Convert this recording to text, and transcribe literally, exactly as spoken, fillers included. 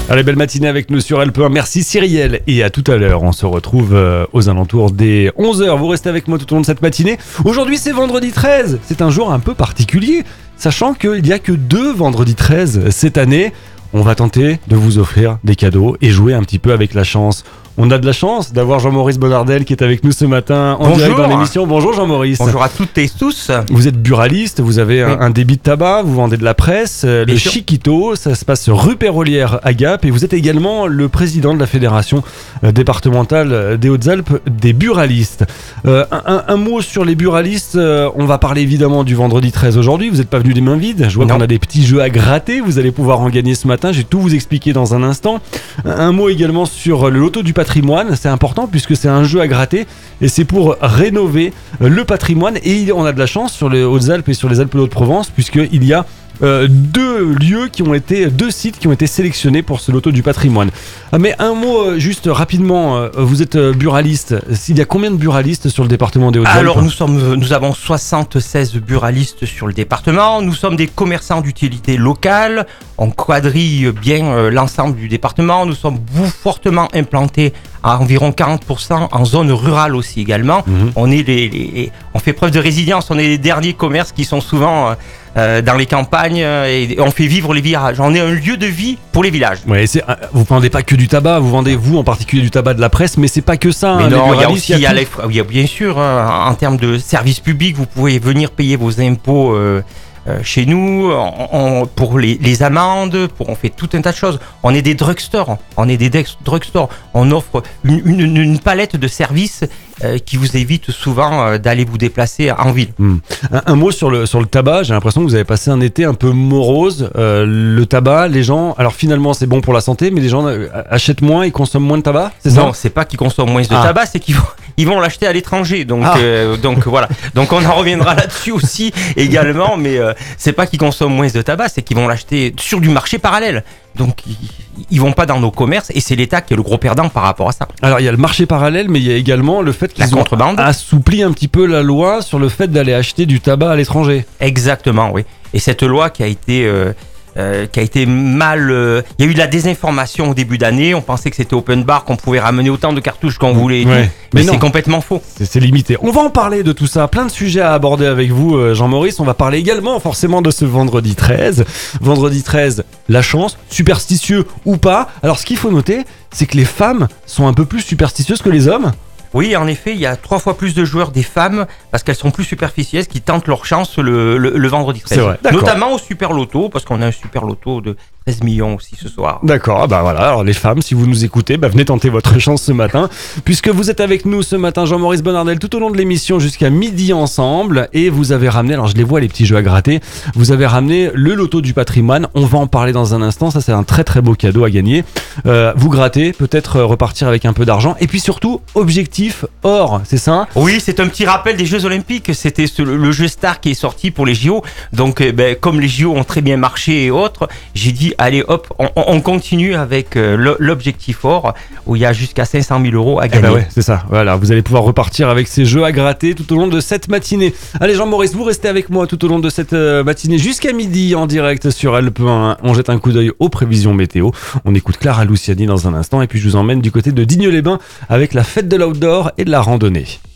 Allez, belle matinée avec nous sur Alpe un. Merci Cyrielle. Et à tout à l'heure, on se retrouve euh, aux alentours des onze heures. Vous restez avec moi tout au long de cette matinée. Aujourd'hui, c'est vendredi treize. C'est un jour un peu particulier, sachant qu'il n'y a que deux vendredis treize cette année. On va tenter de vous offrir des cadeaux et jouer un petit peu avec la chance. On a de la chance d'avoir Jean-Maurice Bonardel qui est avec nous ce matin en Bonjour. direct dans l'émission. Bonjour Jean-Maurice. Bonjour à toutes et tous. Vous êtes buraliste, vous avez un, Oui. un débit de tabac, vous vendez de la presse, euh, Bien le sûr. Chiquito, ça se passe rue Pérolière à Gap, et vous êtes également le président de la fédération euh, départementale euh, des Hautes-Alpes des buralistes. Euh, un, un- un mot sur les buralistes, euh, on va parler évidemment du vendredi treize aujourd'hui, vous n'êtes pas venu les mains vides, je vois Non. qu'on a des petits jeux à gratter, vous allez pouvoir en gagner ce matin, je vais tout vous expliquer dans un instant. Un, un mot également sur le loto du patrimoine, c'est important puisque c'est un jeu à gratter et c'est pour rénover euh, le patrimoine, et on a de la chance sur les Hautes-Alpes et sur les Alpes de Haute-Provence puisqu'il y a euh, deux lieux qui ont été, deux sites qui ont été sélectionnés pour ce loto du patrimoine. Ah, mais un mot euh, juste rapidement, euh, vous êtes euh, buraliste, il y a combien de buralistes sur le département des Hautes-Alpes? Alors nous sommes, nous avons soixante-seize buralistes sur le département. Nous sommes des commerçants d'utilité locale. On quadrille bien euh, l'ensemble du département. Nous sommes vous fortement implantés à environ quarante pour cent en zone rurale aussi également. Mhm. On est les, les- les- on fait preuve de résilience. On est les derniers commerces qui sont souvent euh, euh, dans les campagnes euh, et on fait vivre les villages. On est un lieu de vie pour les villages. Ouais, c'est, euh, vous vendez pas que du tabac, vous vendez vous en particulier du tabac, de la presse, mais c'est pas que ça. Mais hein, les non, il y a buralistes, aussi, il y a tout. les frais- il y a bien sûr, hein, en termes de services publics, vous pouvez venir payer vos impôts euh, euh, chez nous, on- on- pour les, les amendes, pour, on fait tout un tas de choses. On est des drugstores, on est des dex- drugstores, on offre une, une- une palette de services euh, qui vous évite souvent euh, d'aller vous déplacer en ville. Hmm. Un, un mot sur le, sur le tabac, j'ai l'impression que vous avez passé un été un peu morose. Euh, le tabac, les gens, alors finalement c'est bon pour la santé, mais les gens euh, achètent moins et consomment moins de tabac, c'est ça? Non, c'est pas qu'ils consomment moins de Ah. tabac, c'est qu'ils vont, ils vont l'acheter à l'étranger. Donc, Ah. euh, donc voilà. Donc on en reviendra là-dessus aussi également, mais euh, c'est pas qu'ils consomment moins de tabac, c'est qu'ils vont l'acheter sur du marché parallèle. Donc ils, ils vont pas dans nos commerces et c'est l'État qui est le gros perdant par rapport à ça. Alors il y a le marché parallèle, mais il y a également le fait La qu'ils ont contrebande. assoupli un petit peu la loi sur le fait d'aller acheter du tabac à l'étranger. Exactement, oui. Et cette loi qui a été euh, euh, qui a été mal. euh, Il y a eu de la désinformation au début d'année. On pensait que c'était open bar, qu'on pouvait ramener autant de cartouches qu'on voulait. et tout. Ouais. Mais, Mais non. c'est complètement faux. C'est, c'est limité. On va en parler de tout ça, plein de sujets à aborder avec vous, euh, Jean-Maurice. On va parler également forcément de ce vendredi treize. Vendredi treize, la chance, superstitieux ou pas. Alors ce qu'il faut noter, c'est que les femmes sont un peu plus superstitieuses que les hommes. Oui, en effet, il y a trois fois plus de joueurs des femmes parce qu'elles sont plus superficielles qui tentent leur chance le, le, le vendredi treize. C'est vrai, d'accord. Notamment au super loto parce qu'on a un super loto de treize millions aussi ce soir. D'accord, ah bah voilà, alors les femmes, si vous nous écoutez, bah venez tenter votre chance ce matin, puisque vous êtes avec nous ce matin, Jean-Maurice Bonardel, tout au long de l'émission jusqu'à midi ensemble, et vous avez ramené, alors je les vois les petits jeux à gratter, vous avez ramené le loto du patrimoine, on va en parler dans un instant, ça c'est un très très beau cadeau à gagner. Euh, vous grattez, peut-être euh, repartir avec un peu d'argent, et puis surtout, objectif or, c'est ça? Oui, c'est un petit rappel des Jeux Olympiques. C'était ce- le jeu star qui est sorti pour les J O. Donc, eh ben, comme les J O ont très bien marché et autres, j'ai dit allez hop, on, on continue avec euh, le- l'objectif or où il y a jusqu'à cinq cent mille euros à Eh gagner. ben ouais, c'est ça. Voilà, vous allez pouvoir repartir avec ces jeux à gratter tout au long de cette matinée. Allez, Jean-Maurice, vous restez avec moi tout au long de cette euh, matinée jusqu'à midi en direct sur Alpe un. On jette un coup d'œil aux prévisions météo. On écoute Clara Luciani dans un instant et puis je vous emmène du côté de Digne-les-Bains avec la fête de l'outdoor et de la randonnée.